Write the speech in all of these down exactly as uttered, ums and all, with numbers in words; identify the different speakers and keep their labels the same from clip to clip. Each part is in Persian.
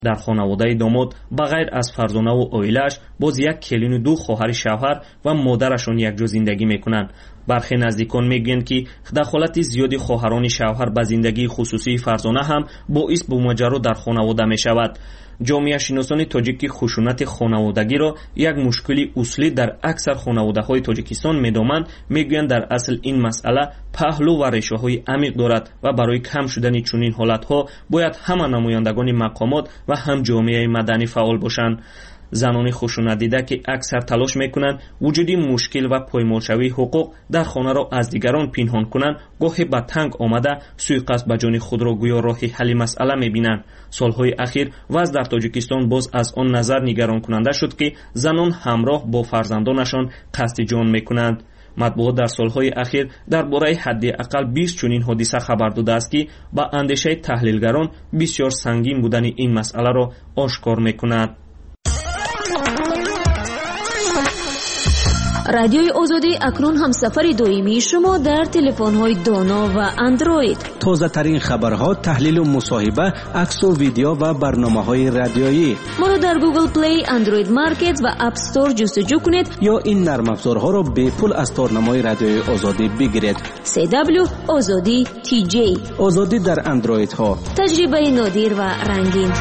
Speaker 1: در خانواده داماد بغیر از فرزانه و عائله‌اش باز یک کلین و دو خواهر شوهر و مادرشون یک جا زندگی میکنند. برخی نزدیکان میگویند که دخالت زیادی خواهران شوهر به زندگی خصوصی فرزانه هم باعث به ماجرا در خانواده میشود. جامعه شناسان تاجیک خشونت خانوادگی را یک مشکل اصلی در اکثر خانواده‌های تاجیکستان می‌دانند. میگویند در اصل این مسئله پهلو و ریشه‌های عمیق دارد و برای کم شدن چنین حالت‌ها باید همه نمایندگان مقامات و هم جامعه مدنی فعال باشند. زنان خشونت دیده که اکثر تلاش میکنند وجودی مشکل و پایمالشوی حقوق در خانه را از دیگران پنهان کنند، گاهی به تنگ آمده سوءقصد به جان خود را گویا راه حل مسئله میبینند. سالهای اخیر وضع در تاجیکستان باز از آن نظر نگران کننده شد که زنان همراه با فرزندانشان قصد جان میکنند. مطبوعات در سالهای اخیر درباره حداقل بیست چنین حادثه خبر داده است که با اندیشه تحلیلگران بسیار سنگین بودن این مسئله را آشکار میکند.
Speaker 2: رادیوی آزادی اکنون هم سفر دائمی شما در تلفن‌های دانا و اندروید.
Speaker 3: تازه ترین خبرها، تحلیل و مصاحبه، عکس و ویدیو و برنامه‌های رادیویی.
Speaker 2: ما را در گوگل پلی، اندروید مارکت و اپ استور جستجو کنید
Speaker 3: یا این نرم افزارها را به پول از تارنمای رادیوی آزادی بگیرید.
Speaker 2: سی دبلیو آزادی تی جی.
Speaker 3: آزادی در اندروید ها.
Speaker 2: تجربه نادر و رنگین.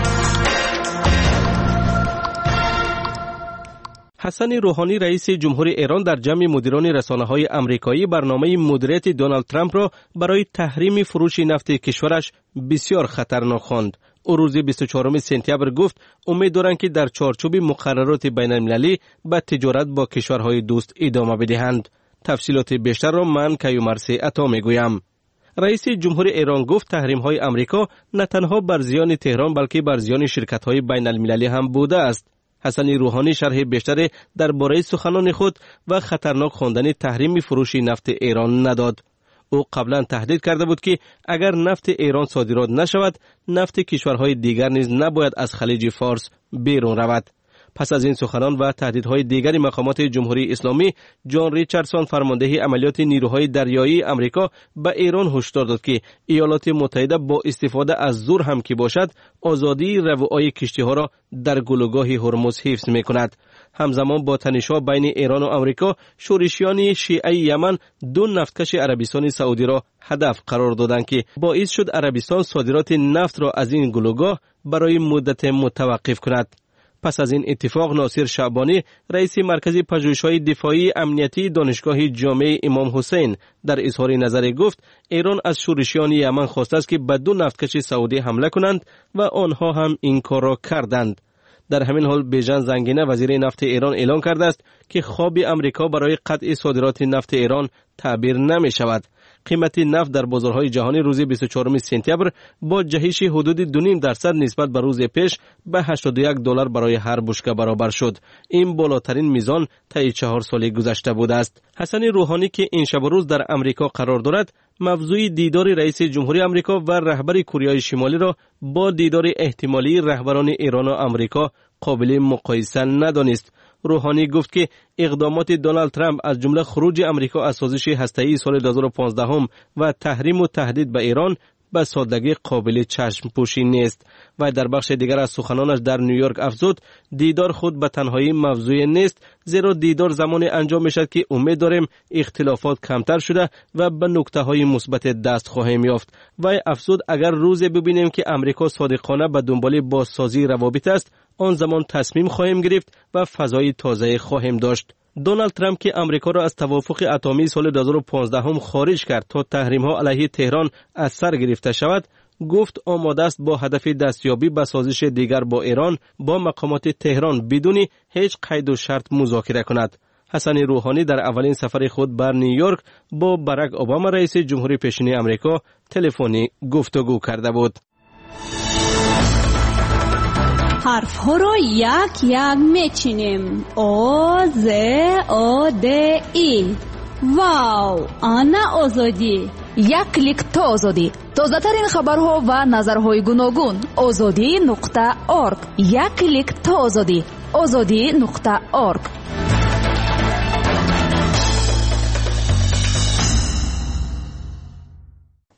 Speaker 4: حسن روحانی رئیس جمهوری ایران در جمع مدیران رسانه‌های آمریکایی برنامه مدیریت دونالد ترامپ را برای تحریم فروش نفت کشورش بسیار خطرناک خواند. او روز بیست و چهارم سپتامبر گفت امید دارند که در چارچوب مقررات بین‌المللی به تجارت با کشورهای دوست ادامه بدهند. تفصیلات بیشتر را من کیومرثی عطا میگویم. رئیس جمهوری ایران گفت تحریم‌های آمریکا نه تنها بر زیان تهران بلکه بر زیان شرکت‌های بین‌المللی هم بوده است. حسن روحانی شرح بیشتر درباره سخنان خود و خطرناک خواندن تحریم فروش نفت ایران نداد. او قبلا تهدید کرده بود که اگر نفت ایران صادرات نشود، نفت کشورهای دیگر نیز نباید از خلیج فارس بیرون رود. پس از این سخنان و تهدیدهای دیگر مقامات جمهوری اسلامی، جان ریچاردسون فرمانده عملیات نیروهای دریایی آمریکا به ایران هشدار داد که ایالات متحده با استفاده از زور هم که باشد آزادی روای کشتی‌ها را در گلوگاه هرمز حفظ می‌کند. همزمان با تنش‌ها بین ایران و آمریکا، شورشیان شیعه یمن دو نفتکش عربستان سعودی را هدف قرار دادند که باعث شد عربستان صادرات نفت را از این گلوگاه برای مدت متوقف کند. پس از این اتفاق ناصر شعبانی رئیس مرکز پژوهش‌های دفاعی امنیتی دانشگاه جامعه امام حسین در اظهار نظر گفت ایران از شورشیان یمن خواسته است که به دو نفتکش سعودی حمله کنند و آنها هم این کار را کردند. در همین حال بیژن زنگینه وزیر نفت ایران اعلام کرده است که خواب امریکا برای قطع صادرات نفت ایران تعبیر نمی شود. قیمت نفت در بازارهای جهانی روز بیست و چهارم سپتامبر با جهش حدود دو و نیم درصد نسبت به روز پیش به هشتاد و یک دلار برای هر بشکه برابر شد. این بالاترین میزان طی چهار سال گذشته بوده است. حسن روحانی که این شب و روز در امریکا قرار دارد، موضوع دیدار رئیس جمهوری آمریکا و رهبر کره شمالی را با دیدار احتمالی رهبران ایران و آمریکا قابل مقایسه ندانست. روحانی گفت که اقدامات دونالد ترامپ از جمله خروج امریکا از سازش هسته‌ای سال دو هزار و پانزده و تحریم و تهدید به ایران به سادگی قابل چشم پوشی نیست. و در بخش دیگر از سخنانش در نیویورک افزود دیدار خود به تنهایی موضوع نیست، زیرا دیدار زمان انجام میشد که امید داریم اختلافات کمتر شده و به نکته های مثبت دست خواهیم یافت. و افزود اگر روزی ببینیم که امریکا صادقانه به دنبال بازسازی روابط است، آن زمان تصمیم خواهیم گرفت و فضای تازه خواهیم داشت. دونالد ترامپ که امریکا را از توافق اتمی سال دو هزار و پانزده خارج کرد تا تحریم‌ها علیه تهران از سر گرفته شود، گفت آماده است با هدف دستیابی به سازش دیگر با ایران با مقامات تهران بدون هیچ قید و شرط مذاکره کند. حسن روحانی در اولین سفر خود بر نیویورک با باراک اوباما رئیس جمهوری پیشین آمریکا تلفنی گفتگو کرده بود.
Speaker 5: حرف ها رو یک یک میچینیم. او ز او د ای. واو، آنا آزادی.
Speaker 6: یک کلیک تا آزادی. تازه ترین خبرها و نظرهای گوناگون. آزادی نقطه اورگ. یک کلیک تا آزادی. آزادی نقطه اورگ.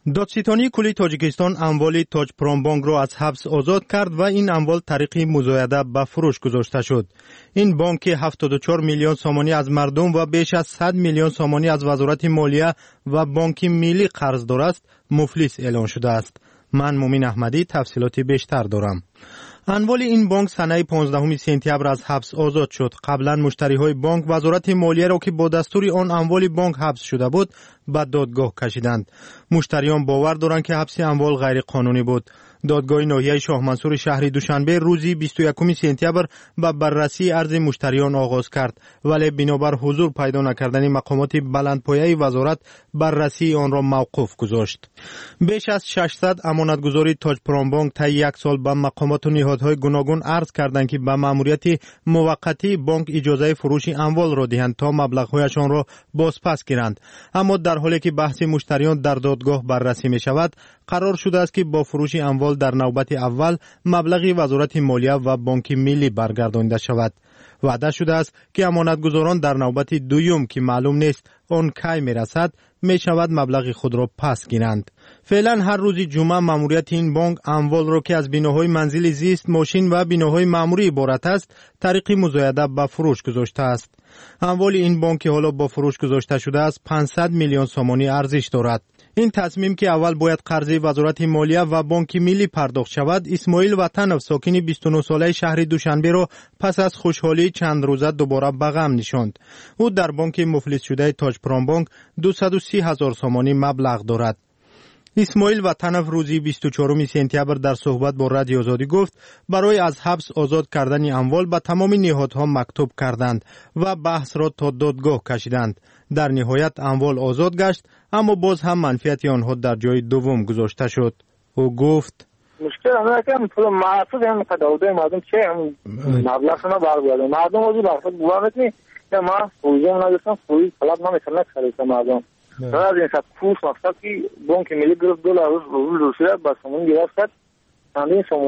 Speaker 7: دادستانی کلی تاجیکستان اموال تاج پرومبانک را از حبس آزاد کرد و این اموال طریق مزایده به فروش گذاشته شد. این بانک هفتاد و چهار میلیون سامانی از مردم و بیش از صد میلیون سامانی از وزارت مالیه و بانک ملی قرضدار است، مفلس اعلان شده است. من مومین احمدی تفصیلات بیشتر دارم. اموال این بانک سنه پانزدهم سپتامبر از حبس آزاد شد. قبلا مشتریهای بانک وزارت مالیه را که با دستور آن اموال بانک حبس شده بود به دادگاه کشیدند. مشتریان باور دارند که حبس اموال غیر قانونی بود. دادگاه ناحیه شاه منصور شهر دوشنبه روزی بیست و یکم سپتامبر به بررسی عرض مشتریان آغاز کرد، ولی بنابر حضور پیدا نکردن مقامات بلندپایه وزارت بررسی آن را موقوف گذاشت. بیش از ششصد امانتگزاری تاج پرومبانک طی یک سال به مقامات و نهادهای گوناگون عرض کردند که به ماموریت موقتی بانک اجازه فروش اموال را دهند تا مبلغ‌هایشان را بازپس گیرند، اما در حالی که بحث مشتریان در دادگاه بررسی می شود، قرار شده است که با فروش اموال در نوبت اول مبلغ وزارت مالیه و بانک ملی برگردانده شود. وعده شده است که امانتگزاران در نوبت دوم که معلوم نیست آن کی میرسد می شود مبلغ خود را پس گیرند. فعلا هر روز جمعه ماموریت این بانک اموال را که از بناهای منزل زیست، ماشین و بناهای معمولی عبارت است طریق مزایده به فروش گذاشته است. اموال این بانک حالا با فروش گذاشته شده است پانصد میلیون سامانی ارزش دارد. این تصمیم که اول باید قرض وزارت مالیه و بانک ملی پرداخت شود، اسماعیل وطنов ساکن بیست و نه ساله شهر دوشنبه را پس از خوشحالی چند روزه دوباره به غم نشاند. او در بانک مفلس شده تاج پرومبانک دویست و سی هزار سامانی مبلغ دارد. اسماعیل وطنов روزی بیست و چهارم سپتامبر در صحبت با رادیو آزادی گفت برای از حبس آزاد کردن اموال به تمام نهادها مکتوب کردند و بحث را تا دادگاه کشیدند. در نهایت اموال آزاد گشت، اما باز هم منفعت آنها در جای دوم گذاشته شد. او گفت
Speaker 8: مشکل همه که پول معصوب هم قداوده مردم چه هم مبلغ ما برگردن مردم اوزی بحث بوامت نی که ما پوزیم نداشتم پوزی طلب نمیکنه خریدم مردم راز این سب کوف مقصد که بانک ملی گرفت دلار روز روسیه با سمون گرفت کرد همین سمون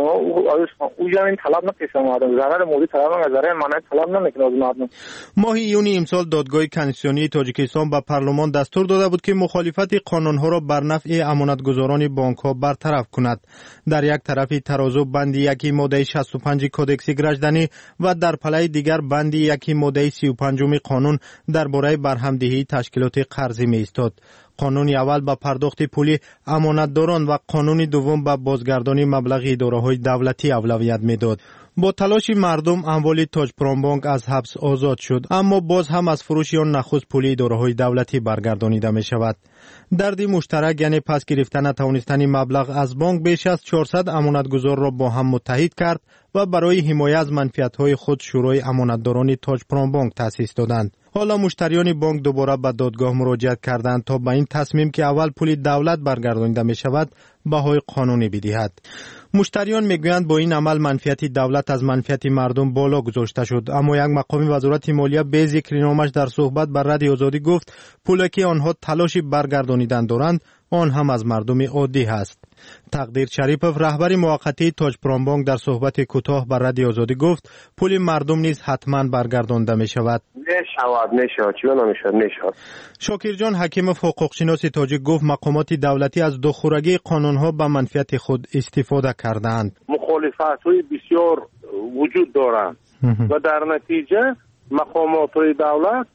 Speaker 8: او جامعین طلب نکشم مردم ضرر مولی طلب نمیکنه ضرر منای طلب نمیکنه مردم.
Speaker 7: ماه یونی امسال دادگاه کنستیتوسیونی تاجیکستان به پارلمان دستور داده بود که مخالفت قانونها را بر نفع امانتگزاران بانک ها برطرف کند. در یک طرف ترازو بند یکی ماده شصت و پنج کودکس گرجدنی و در پله دیگر بند یکی ماده سی و پنج قانون درباره برهمدهی تشکیلات قرضی می ایستاد. قانون اول به پرداخت پولی امانتداران و قانون دوم به بازگردانی مبلغ اداره‌های دولتی اولویت میداد. با تلاش مردم اموال تاج پرومبانک از حبس آزاد شد، اما باز هم از فروش آن نخست پولی اداره‌های دولتی برگردانیده می شود. دردی مشترک یعنی پس گرفتن توانستن مبلغ از بانک بیش از چهارصد امانتگزار را با هم متحد کرد و برای حمایت از منفعت‌های خود شورای امانتداران تاج پرومبانک تأسیس دادند. حالا مشتریان بانک دوباره به دادگاه مراجعه کردند تا به این تصمیم که اول پول دولت برگردانیده می شود بهای قانونی بدهد. مشتریان میگویند با این عمل منفعت دولت از منفعت مردم بالا گذاشته شد، اما یک مقام وزارت مالیه به ذکر نامش در صحبت با رادیو آزادی گفت پولی که آنها تلاش برگردانیدن دارند آن هم از مردم عادی است. تقدیر شریپов رهبر موقتی تاج پرومبانک در صحبت کوتاه با رادیو آزادی گفت پول مردم نیز حتما برگردانده می شود.
Speaker 8: نشود نشود چرا نمیشود نشود.
Speaker 7: شاکر جان حکیمov حقوقشناس تاجیک گفت مقامات دولتی از دخورگی قانونها به منفعت خود استفاده کردند.
Speaker 8: مخالفت‌های بسیار وجود دارند و در نتیجه مقامات دولت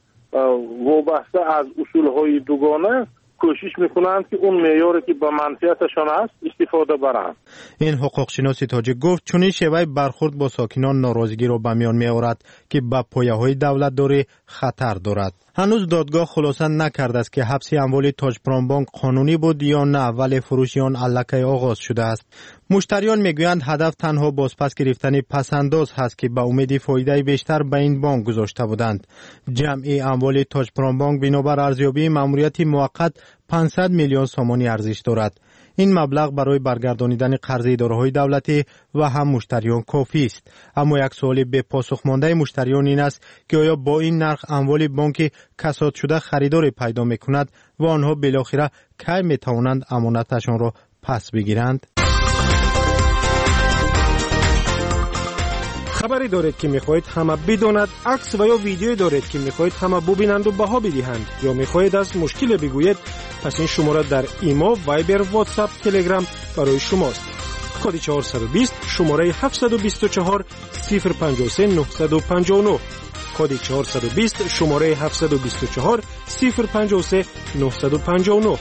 Speaker 8: وابسته از اصول‌های دوگانه کوشش میکنند که اون معیاری که به منفعتشان است استفاده برند.
Speaker 7: این حقوقشناس تاجیک گفت چون شیوه برخورد با ساکنان ناراضگی را به میان میآورد که به پایه‌های دولت داری خطر دارد. هنوز دادگاه خلاصه نکرده است که حبس اموال تاج پرومبانک قانونی بود یا نه، ولی فروش آن الکی آغاز شده است. مشتریان میگویند هدف تنها بازپس گرفتن پسنداز هست که به امید فایده بیشتر به این بانک گذاشته بودند. جمع اموال تاج پرومبانک بنابر ارزیابی ماموریت موقت پانصد میلیون سامانی ارزش دارد. این مبلغ برای برگردانیدن قرض اداره‌های دولتی و هم مشتریان کافی است. اما یک سوال به پاسخ مانده مشتریان این است که آیا با این نرخ اموال بانک کساد شده خریدار پیدا می‌کند و آنها بالاخره کی می‌توانند امانتشان را پس بگیرند؟
Speaker 9: خبری دارید که میخواهید همه بداند، عکس و یا ویدیویی دارید که میخواهید همه ببینند و بها بدهند، یا میخواهید از مشکل بگویید، پس این شماره در ایما، وایبر، واتساپ، تلگرام برای شماست. کد چهارصد و بیست شماره هفتصد و بیست و چهار صفر پنجاه و سه نهصد و پنجاه و نه. کد چهارصد و بیست شماره هفتصد و بیست و چهار صفر پنجاه و سه نهصد و پنجاه و نه.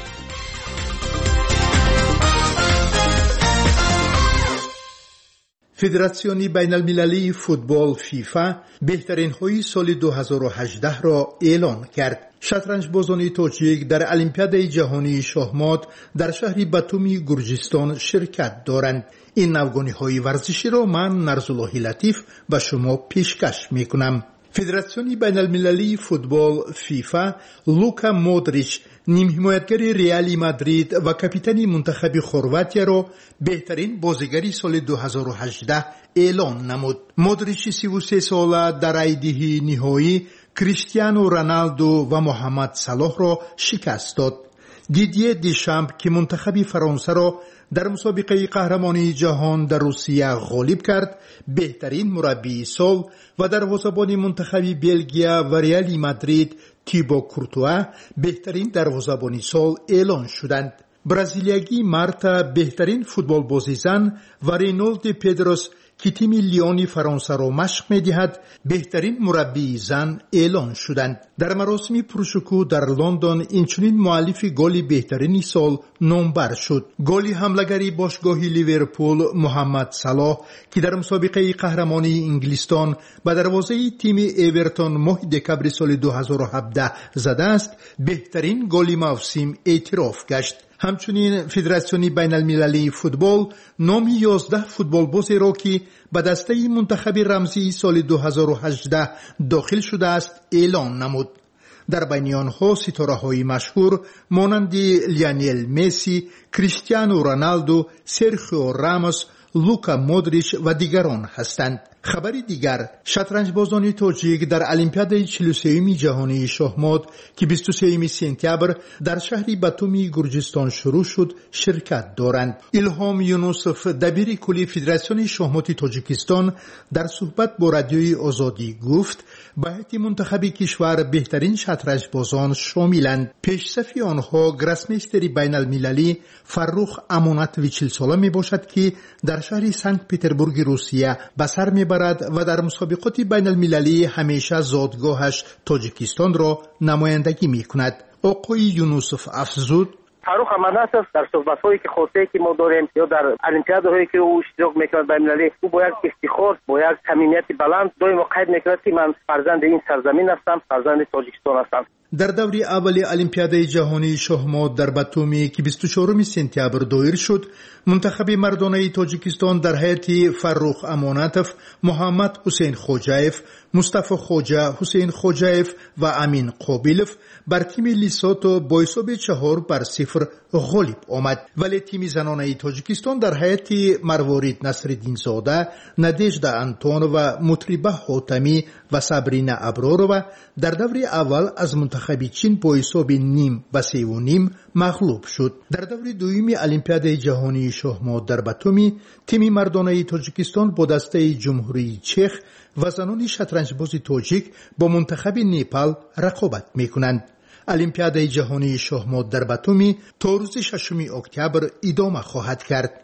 Speaker 10: فدراسیون بین المللی فوتبال فیفا بهترین های سال دو هزار و هجده را اعلان کرد. شطرنج بازان تاجیک در المپیاد جهانی شاهمات در شهر باتومی گرجستان شرکت دارند. این نوگانی های ورزشی را من نرزالله لطیف به شما پیشکش می کنم. فدراسیون بین المللی فوتبال فیفا لوکا مودریچ نیم حمایتگر ریال مادرید و کاپیتان منتخب خرواتیا را بهترین بازیگر سال دو هزار و هجده اعلان نمود. مودریچ سی و سه ساله در ایده نهایی کریستیانو رونالدو و محمد صلاح را شکست داد. دیدیه دیشامپ که منتخب فرانسه را در مسابقه قهرمانی جهان در روسیه غالب کرد، بهترین مربی سال و دروازه‌بان منتخب بلژیا و ریال مادرید تیبو کورتوا بهترین دروازه‌بان سال اعلان شدند. برزیلیایی مارتا بهترین فوتبال بازی زن و رینولد پدروس که تیم لیون فرانسه را مشق می‌دهد بهترین مربی زن اعلان شدند. در مراسم پرشکوه در لندن اینچنین مؤلف گل بهترین سال نامبر شد. گل حمله‌گری باشگاه لیورپول محمد صلاح که در مسابقه قهرمانی انگلستان به دروازه تیم اورتون ماه دکمبر سال دو هزار و هفده زده است، بهترین گل موسم اعتراف گشت. همچنین فدراسیون بین المللی فوتبال نام یازده فوتبال باز را که به دسته منتخب رمزی سال دو هزار و هجده داخل شده است اعلان نمود. در بین آنها ستاره های مشهور مانند لیونل مسی، کریستیانو رونالدو، سرخیو راموس، لوکا مودریچ و دیگران هستند. خبری دیگر، شطرنج بازان تاجیک در المپیاد چهل و سوم جهانی شاهمات که بیست و سوم سپتامبر در شهر باتومی گرجستان شروع شد شرکت دارند. الهام یونوسف دبیر کلی فدراسیون شاهمات تاجیکستان در صحبت با رادیوی آزادی گفت به هیئت منتخب کشور بهترین شطرنج بازان شاملند. پیشصف آنها گراسمیستر بین المللی فروخ امانتویچ چهل ساله می باشد که در شهر سنت پترزبورگ روسیه به سر می برد و در مسابقات بین المللی همیشه زادگاهش تاجیکستان را نمایندگی می کند. آقای یونوسف افزود:
Speaker 8: فاروق امانتوف در صحبت‌هایی که خاطری که ما داریم یا در المپیادهایی که او اشتراک می‌کند بین المللی، او با یک افتخار، با یک صمیمیت بلند دائم قید می‌کند که من فرزند این سرزمین هستم، فرزند تاجیکستان هستم.
Speaker 10: در دوره اول المپیاد جهانی شاهمات در باتومی که بیست و چهارم سپتامبر دایر شد، منتخب مردانه تاجیکستان در هیئت فروخ امانتوف، محمد حسین خوجایف، مصطفی خوجا، حسین خوجایف و امین قابیلوف بر تیم لیساتو با حساب چهار بر صفر غالب آمد. ولی تیم زنانه تاجیکستان در هیئت مروارید نصرالدین زاده، نادژدا انتون و مطربه حاتمی و صبرینا ابرارова در دوره اول از منتخب چین با حساب نیم و سه و نیم مغلوب شد. در دوره دوم المپیاد جهانی شاهمات در باتومی، تیم مردانه تاجیکستان با دسته جمهوری چخ و زنان شطرنج باز تاجیک با منتخب نیپال رقابت میکنند. المپیاد جهانی شاهمات در باتومی تا روز ششم اکتبر ادامه خواهد کرد.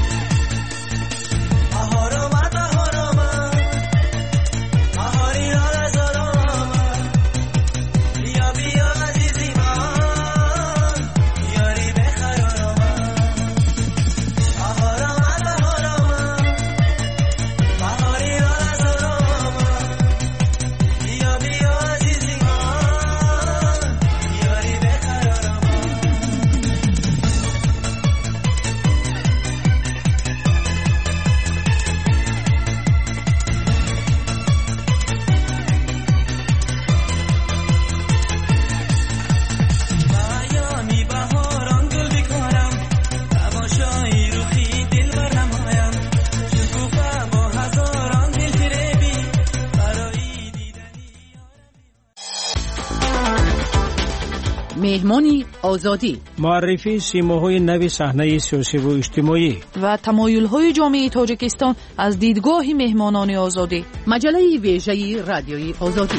Speaker 11: Ahora
Speaker 6: مهمانی آزادی،
Speaker 11: معرفی سیماهای نوی صحنه سیاسی و اجتماعی
Speaker 6: و تمایل‌های جامعه تاجیکستان از دیدگاه مهمانان آزادی. مجله ویژه رادیوی آزادی.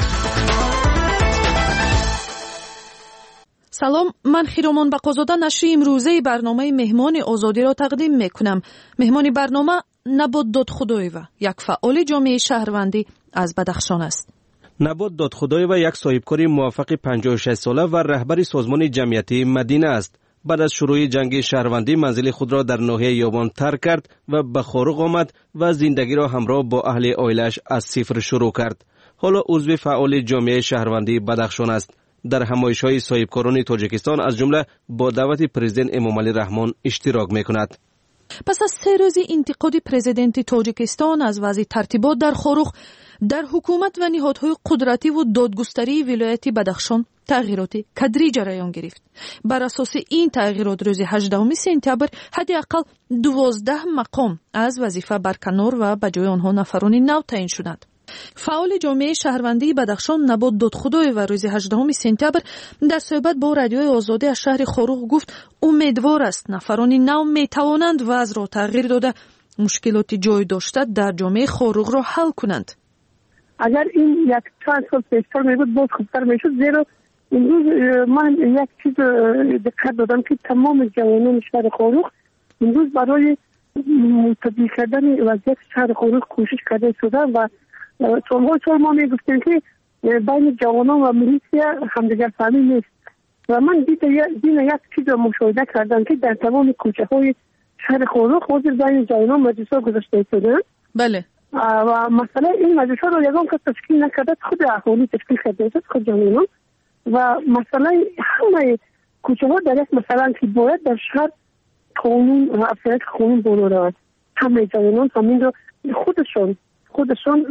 Speaker 6: سلام، من خیرامان بقازاده نشر امروزه برنامه مهمان آزادی را تقدیم میکنم. مهمان برنامه نبات دادخداییوه، یک فعال جامعه شهروندی از بدخشان است.
Speaker 4: نبات دادخداییوه یک صاحبکار موفق پنجاه و شش ساله و رهبر سازمان جمعیتی مدینه است. بعد از شروع جنگ شهروندی منزل خود را در ناحیه یابان ترک کرد و به خارق آمد و زندگی را همراه با اهل عائله‌اش از صفر شروع کرد. حالا عضو فعال جامعه شهروندی بدخشان است. در همایش‌های صاحبکاران تاجیکستان از جمله با دعوت پرزیدنت امامعلی رحمان اشتراک می‌کند.
Speaker 6: پس از سه روز انتقاد پرزیدنت تاجیکستان از وضع ترتیبات در خاروخ، در حکومت و نهادهای قدرتی و دادگستری ولایت بدخشان تغییرات کدری جریان گرفت. بر اساس این تغییرات روز هجدهم سپتامبر حداقل دوازده مقام از وظیفه برکنار و به جای آنها نفران نو تعیین شدند. فعال جامعه شهروندی بدخشان نبات دادخداییوه و روز هجدهم سپتامبر در صحبت با رادیوی آزادی از شهر خاروخ گفت امیدوار است نفران نو می توانند وضع را تغییر داده مشکلات جای داشته در جامعه خاروخ را حل کنند.
Speaker 12: اگر این یک چند سال پیشتر می بود باز خوبتر می شد، زیرا امروز من یک چیز دقت دادم که تمام جوانان شهر خاروخ امروز برای تبدیل کردن وضعیت شهر خاروخ کوشش کرده شده و سالهای سال ما می گفتیم که بین جوانان و میلیسیا همدیگر فهمی نیست و من دین یک چیز را مشاهده کردم که در تمام کوچه های شهر خاروخ حاضر بین جوانان مجلس ها گذاشته شده.
Speaker 6: بله. و
Speaker 12: مثلا این مجلس ها را یکم که تشکیل نکرده، خود اهالی تشکیل کرده شد، خود جوانان و مثلا همه کوچه ها در یک مثلا که باید در شهر قانون و افراد قانون بالا رود، همه جوانان همین را خودشون خودشون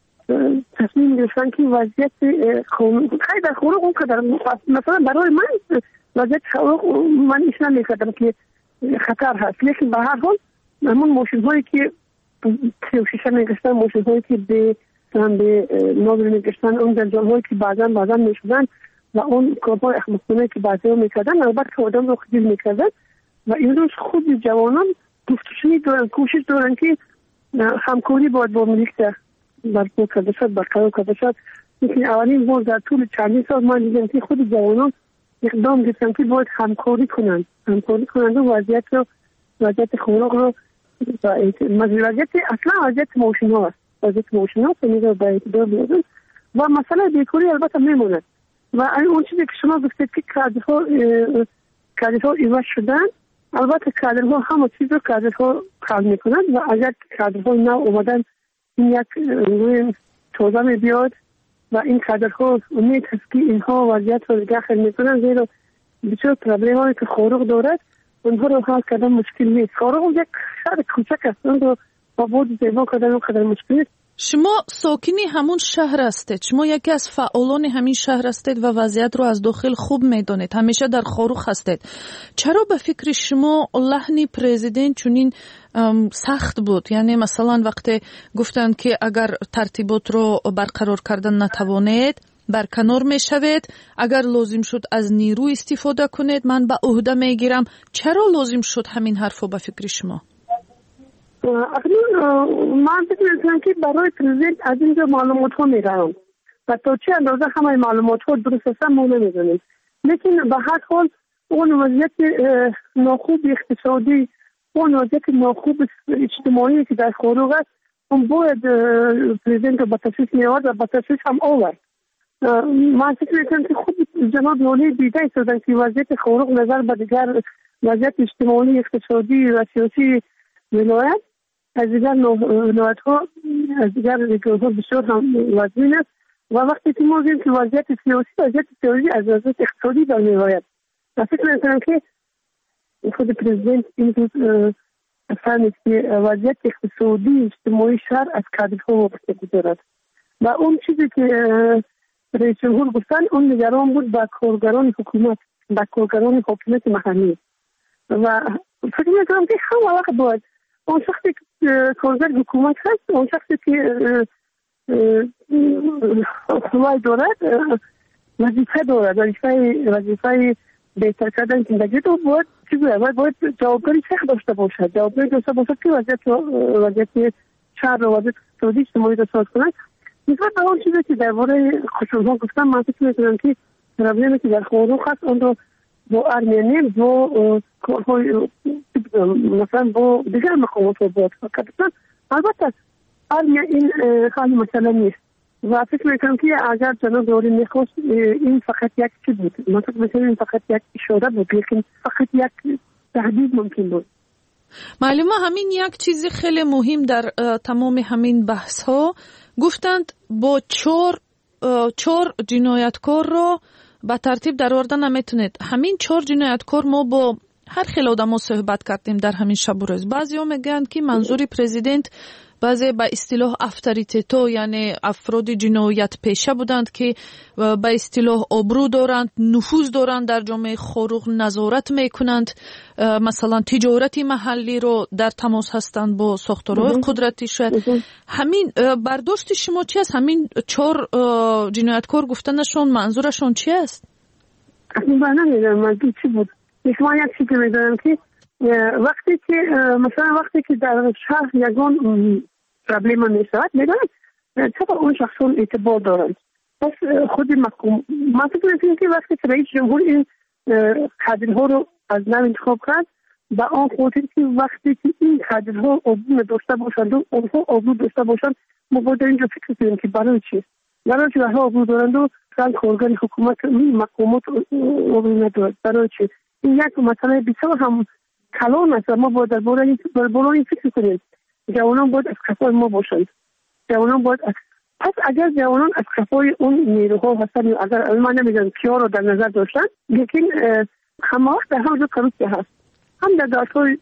Speaker 12: تصمیم گرفتن که وضعیت قانون خیلی در خاروخ اون قدر مثلا برای من وضعیت خاروخ من ایش نمیکردم که خطر هست، لیکن به هر حال همون ماشین هایی که شیشه میگشتن، ماشین هایی که به به نابل میگشتن، اون در هایی که بعضا بعضا میشدن و اون کارهای احمقانه که بعضی ها میکردن البته آدم رو خجل میکردن و این روز خود جوانان گفتشنی دارن، کوشش دارن که همکاری باید با میلیسیا برپا کرده شد، برقرار کرده شد. لیکن اولین بار در طول چندین سال من دیدم که خود جوانان اقدام گرفتن که باید همکاری کنند همکاری کنند و وضعیت رو وضعیت خاروخ رو وضعیت اصلا وضعیت ماشین ها است، وضعیت ماشین ها سمیده رو به اعتبار بیارن و مسئله بیکاری البته میموند و اون چیزی که شما گفتید که کادرها کادرها ایواز شدن، البته کادرها همه چیز رو کادرها حل میکنند و اگر کادرها نو اومدن این یک روی توضیح می بیاد و این کادرها امید هست که اینها وضعیت رو دیگه حل میکنن، زیرا بسیار پرابلم هایی که خاروخ دارد اونها رو حل کردن مشکل نیست. خاروخ یک شهر کوچک است، اون رو آباد زیبا کردن و قدر مشکل نیست.
Speaker 6: شما ساکنی همون شهر هستید، شما یکی از فعالان همین شهر هستید و وضعیت رو از داخل خوب میدانید، همیشه در خاروخ هستید. چرا به فکر شما لحن پرزیدنت چنین سخت بود؟ یعنی مثلا وقتی گفتند که اگر ترتیبات رو برقرار کردن نتوانید برکنار میشوید، اگر لازم شد از نیرو استفاده کنید من به عهده میگیرم، چرا لازم شد همین حرفو به فکر شما؟
Speaker 12: من فکر میکنم که برای پرزیدنت از اینجا معلومات ها میرم و تا چه اندازه همه معلومات ها درست است ما نمیدونیم، لیکن به هر حال اون وضعیت ناخوب اقتصادی، اون وضعیت ناخوب اجتماعی که در خاروخ است، اون باید پرزیدنت رو به تشخیص میآورد و به تشخیص هم آورد. من فکر میکنم که خود جناب والی دیده شدن که وضعیت خاروخ نظر به دیگر وضعیت اجتماعی اقتصادی و سیاسی ولایت از دیگر ولایت ها از دیگر ریاست ها بسیار هم وزین است و وقتی که ما دیدیم که وضعیت سیاسی وضعیت سیاسی از وضعیت اقتصادی در میآید و فکر میکنم که خود پرزیدنت این روز فهمید که وضعیت اقتصادی اجتماعی شهر از کادرها وابستگی دارد و اون چیزی که رئیس جمهور گفتن اون نگران بود با کارگران حکومت، با کارگران حکومت محلی و فکر میکنم که همه وقت باید اون شخصی که کارگر حکومت هست، اون شخصی که حمای دارد وظیفه دارد، وظیفه وظیفه بهتر کردن زندگی تو باید چیزه باید جوابداری سخت داشته باشد، جوابداری داشته باشد که وضعیت وضعیت شهر و وضعیت اقتصادی اجتماعی را ساز کنند. نسبت به اون چیزی که درباره خشونت‌ها گفتم، من فکر می‌کنم که پروبلمی که در خاروخ هست اون رو با ارمنی با مثلا با دیگر مقامات باید کردن. البته ارمنی این خالی مسئله نیست و فکر میکنم که اگر جناب دوری میخواست این فقط یک چی بود، من فکر میکنم این فقط یک اشاره بود، لیکن فقط یک تهدید ممکن بود.
Speaker 6: معلومه همین یک چیز خیلی مهم در تمام همین بحث ها گفتند با چهار چهار جنایتکار را به ترتیب در آوردن نمیتونید. همین چهار جنایتکار ما با هر خیلی آدم ها صحبت کردیم در همین شب و روز. بعضی ها میگن که منظور پرزیدنت بعضی به اصطلاح افتریتیتو یعنی افراد جنایت پیشه بودند که به اصطلاح آبرو دارند، نفوذ دارند در جامعه خاروخ، نظارت میکنند، مثلا تجارتی محلی رو در تماس هستند با ساختارهای قدرتی. شاید همین برداشت شما چی است؟ همین چهار جنایتکار گفتنشون منظورشون چی است؟
Speaker 12: من نمیدونم منظور چی بود. من یک چیزی میدونم که وقتی که مثلا وقتی که در شهر یگان پرابلم میشود میدونید چطور اون شخصان اعتبار دارند. پس خود مقام من فکر میکنم که وقتی که رئیس جمهور این کادرها رو از نو انتخاب کرد به آن خاطر که وقتی که این کادرها آبرو داشته باشند و اونها آبرو داشته باشند ما باید اینجا فکر کنیم که برای چی برای چی اونها آبرو دارند و چند کارگر حکومت مقامات آبرو ندارند. برای چی این یک مسئله بسیار هم کلان است. ما باید درباره این فکر کنیم. جوانان باید از کفای ما باشند. جوانان باید از... پس اگر جوانان از کفای اون نیروها هستند، اگر من نمیدونم کیا رو در نظر داشتن، لیکن همه وقت در همونجا کروسیه هست، هم در داشتای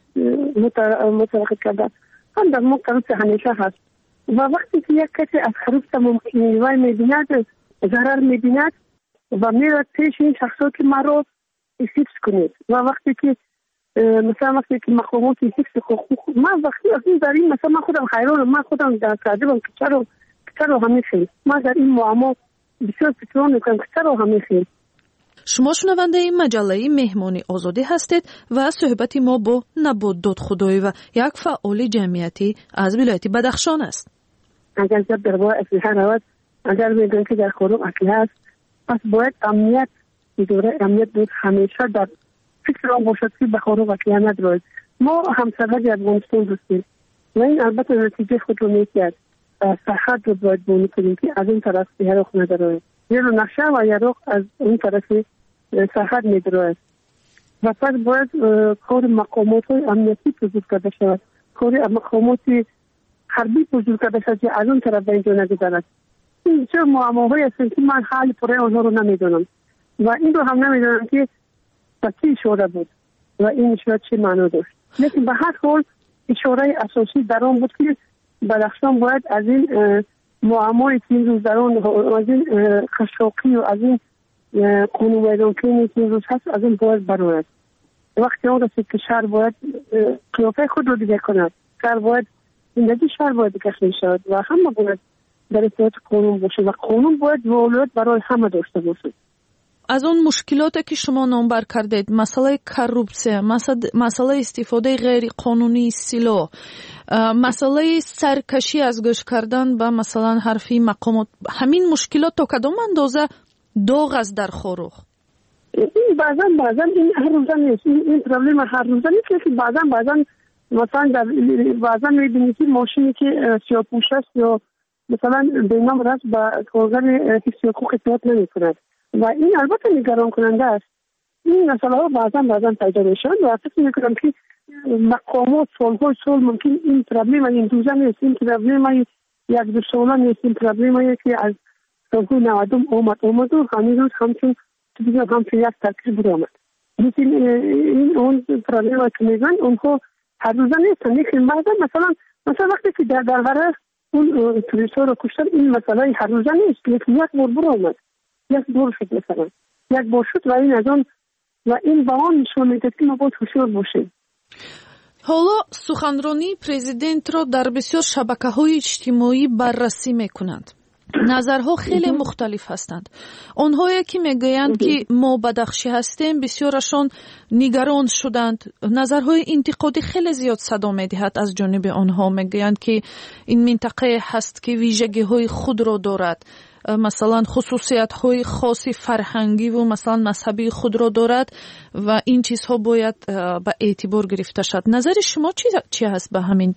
Speaker 12: مترقب کردن، هم در ما کروسیه همیشه هست. و وقتی که یک کسی از کروسیه نیروی میبیند، ضرر میبیند و میرد پیش این شخصا که ما رو حفظ کنید و وقتی که مثلا وقتی که مقامات حفظ حقوق من وقتی اصلا در این مثلا من خودم حیرانم، من خودم در تعجبم که چرا چرا همین خیلی من در این معما بسیار فکر میکنم که چرا همین خیلی.
Speaker 6: شما شنونده این مجله مهمانی آزادی هستید و صحبتی ما با نبود داد خدایی و یک فعال جمعیتی از ولایت بدخشان است.
Speaker 12: اگر جب در باید اسلحه رود، اگر میگن که در خاروخ اسلحه است، پس باید امنیت اداره امنیت بود همیشه در فکر آن باشد که به خاروخ اسلحه ندارد. ما همسرحد افغانستان دوستیم و این البته نتیجه خود رو میکرد. سرحد رو باید بونی کنیم که از این طرف یراق ندارد، یه رو نقشه و یراق از این طرف سرحد میدارد و پس باید کار مقامات های امنیتی بزرگ کرده شود، کار مقامات حربی بزرگ کرده شود که از اون طرف به اینجا نگذرد. این چه معماهایی هستند که من حال پره آنها رو نمیدونم و این رو هم نمیدونم که چی اشاره بود و این اشاره چی معنا داشت. لیکن به هر حال اشاره اساسی در آن بود که بدخشان باید از این معمای که این روز در آن از این خشاقی و از این قانون میدانکنی که این روز هست از این باید برآید. وقتی آن رسید که شهر باید قیافه خود رو دیگه کند، شهر باید زندگی شهر باید کشمی شود و همه باید در اطاعت قانون باشه و قانون باید ولایت برای همه داشته باشه.
Speaker 6: از اون مشکلاتی که شما نامبر کردید، مسئله کروپسیه، مسئله استفاده غیر قانونی سلاح، مسئله سرکشی از گوش کردن به مثلا حرفی مقامات، همین مشکلات تا کدام اندازه داغ است در خاروخ؟
Speaker 12: این بعضا بعضا این هر روزه نیست، این پرابلم هر روزه نیست که بعضا بعضا مثلا در بعضا میبینید که ماشینی که سیاه‌پوش است یا مثلا بینام راست با کارگر حفظ حقوق اطاعت نمی‌کند و این البته نگران کننده است. این مسئله ها بعضا بعضا پیدا میشن و فکر میکنم که مقامات سالهای سال ممکن این پرابلم این دوزه نیست، این پرابلم یک دو ساله نیست، این پرابلم که از سالهای نودم آمد آمد و همین روز همچون همچون یک ترکیب بود آمد. لیکن این اون پرابلم که میگن اونها هر روزه نیستن، لیکن بعضا مثلا مثلا وقتی که در درباره اون توریست ها رو کشتن این مسئله هر روزه نیست، لیکن یک بار بر آمد، یک بار شد مثلا یک بار شد و این از آن و این با آن نشون میده که ما باید هوشیار باشیم.
Speaker 6: حالا سخنرانی پرزیدنت را در بسیار شبکه‌های اجتماعی بررسی میکنند. نظرها خیلی مختلف هستند. آنهایی که میگویند که ما بدخشی هستیم بسیارشان نگران شدند. نظرهای انتقادی خیلی زیاد صدا میدهد از جانب آنها. میگویند که این منطقه هست که ویژگی های خود را دارد، مثلا خصوصیت های خاصی فرهنگی و مثلا مذهبی خود را دارد و این چیزها باید به اعتبار گرفته شد. نظر شما چی چی هست به همین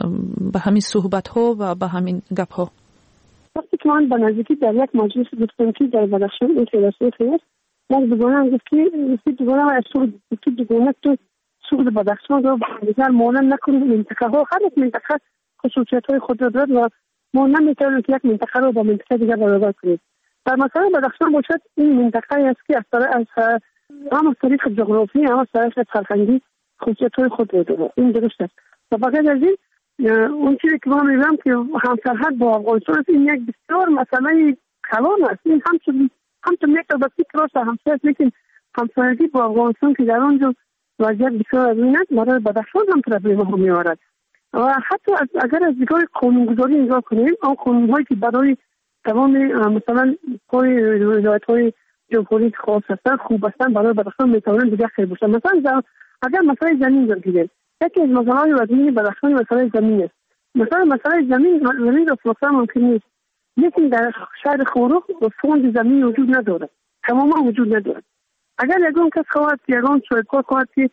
Speaker 6: به همین صحبت ها و به همین گپ ها؟
Speaker 12: وقتی که من به نزدیکی در یک مجلس گفتم که در بدخشان این فلسفه هست، من دوگانه گفت که دوگانه و از سوق که دوگانه تو سوق بدخشان رو به دیگر مانند نکنید. منطقه ها هر یک منطقه خصوصیت های خود را دارد و ما نمیتونیم که یک منطقه رو با منطقه دیگر برابر کنیم. در مثلا بدخشان باشد این منطقه است که از طریق از هم از طریق جغرافی هم از طریق فرهنگی خصوصیت های خود را دارد. این درست است. و بغیر از این اون چیزی که من میگم که همسرحد با افغانستان است، این یک بسیار مسئله کلان است. این همچون همچون یک بسیار کلاس همسر است، لیکن همسرگی با افغانستان که در آنجا وضعیت بسیار از این است، برای بدخشان هم پرابلم ها میآورد. و حتی از اگر از دیگه قانونگذاری نگاه کنیم، آن قانونهایی که برای تمام مثلا پای ولایت‌های جمهوری خاص هستند خوب هستند، برای بدخشان میتوانند دیگه خیر باشند. مثلا اگر مسئله زمین بگیریم، یکی از مسائل وزنی بدخشان مسئله زمین است. مثلا مسئله زمین زمین را فروختن ممکن نیست، لیکن در شهر خورخ فوند زمین وجود ندارد، تماما وجود ندارد. اگر یگان کس خواهد یگان شایدکار خواهد که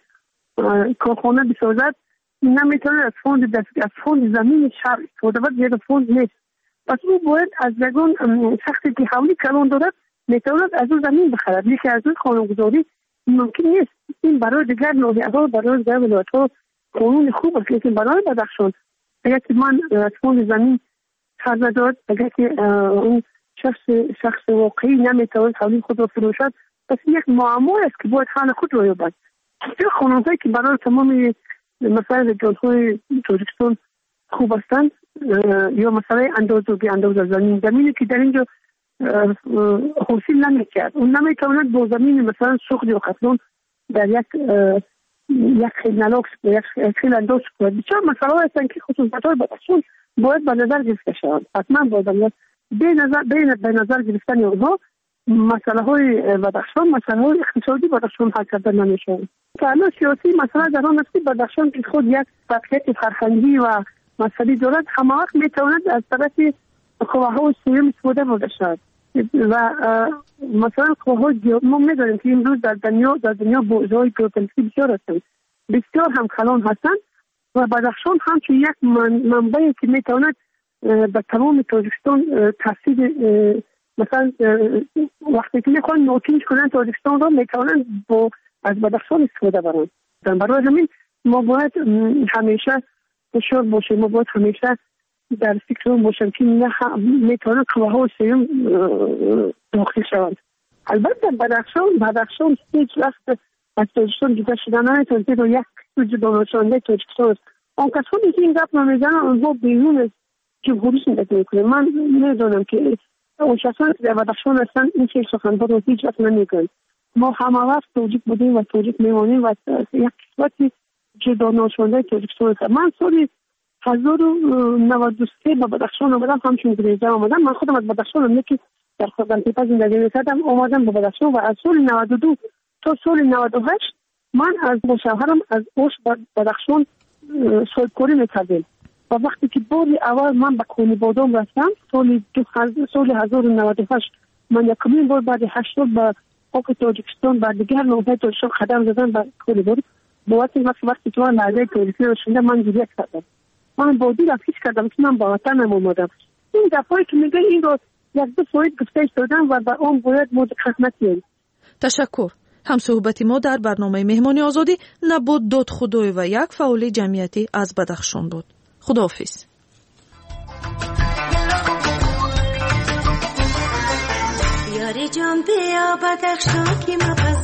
Speaker 12: کارخانه بسازد، نمیتونه از فوند از فوند زمین شهر استفاده کنه، زیاد فوند نیست. پس او باید از یگان شخصی که حولی کلان دارد میتواند از او زمین بخرد، لیکن از اون قانونگذاری ممکن نیست. این برای دیگر ناحیه‌ها برای دیگر ولایت‌ها قانون خوب است، لیکن برای بدخشان اگر که من از فوند زمین سر ندارد، اگر که اون شخص شخص واقعی نمیتواند حولی خود را فروشد، پس یک معما است که باید حل خود را یابد. این قانون‌هایی که برای تمام مثلا رجال‌های تاجیکستان خوب هستند، یا مثلا انداز و بی انداز زمین زمینی که در اینجا حاصل نمی‌کرد، اون نمیتواند با زمین مثلا سوخت یا قطلون در یک یک خیل نلاکس یک خیل انداز کنند. بسیار مسئله هستند که خصوصیت‌های بدخشان باید به نظر گرفته شوند. حتما باید به نظر به نظر گرفتن آنها مسئله های بدخشان، مسئله های اقتصادی بدخشان حل کرده نمیشوند. تعامل سیاسی مسئله در آن است که بدخشان که خود یک فعالیت فرهنگی و مذهبی دارد، همه وقت میتواند از طرف قواهای سوم استفاده برده شود. و مثلا قواهای ما میدانیم که امروز در دنیا در دنیا بازهای پروتنسی بسیار هستند، بسیار هم کلان هستند و بدخشان همچون یک منبعی که میتواند به تمام تاجیکستان تاثیر، مثلا وقتی که میخوان نوچینج کنن تاجیکستان را میتونن با از بدخشان استفاده برن. برای همین ما باید همیشه هوشیار باشیم، ما باید همیشه در فکرمون باشیم که نه میتونه قواها سیوم داخل شوند. البته بدخشان بدخشان هیچ وقت از تاجیکستان جدا شدن نمیتونه، زیرا یک جدا نشانده تاجیکستان است. آن کسانی که این گپ نمیزنن آنها بیرون از جمهوری زندگی میکنه. من میدونم که اون شخصان که در بدخشان هستن این چه سخنها رو هیچ وقت نمیگن. ما همه وقت توجیک بودیم و توجیک میمانیم و یک کسوتی جدا نشانده تاجیکستان هستن. من سال هزار و نود و سه به بدخشان آمدم، همچون گریزه آمدم. من خودم از بدخشان هم یکی در خزانتیپه زندگی میکردم، آمدم به بدخشان و از سال نود و دو تا سال نود و هشت من از با شوهرم از اوش بدخشان صاحبکاری میکردیم. و وقتی که باری اول من به کونی بادام رفتم سال سال هزار و نود و هشت، من یکمین بار بعد هشت سال به خاک تاجیکستان و دیگر نوبت تاجیکستان قدم زدم به کونی باد. بابت وقتی وقتی که من لحظه تاریخی رو شنیدم من گریه کردم. من با دل افسوس کردم که من با وطنم اومدم. این دفعه که میگه این رو یک دو فاید گفتش دادم و به آن باید موضوع خدمت کنیم.
Speaker 6: تشکر. هم صحبت ما در برنامه مهمانی آزادی نبود داد خدای و یک فعال جمعیتی از بدخشان بود. خداحافظ.
Speaker 13: یاری جان بیا بدخشان که ما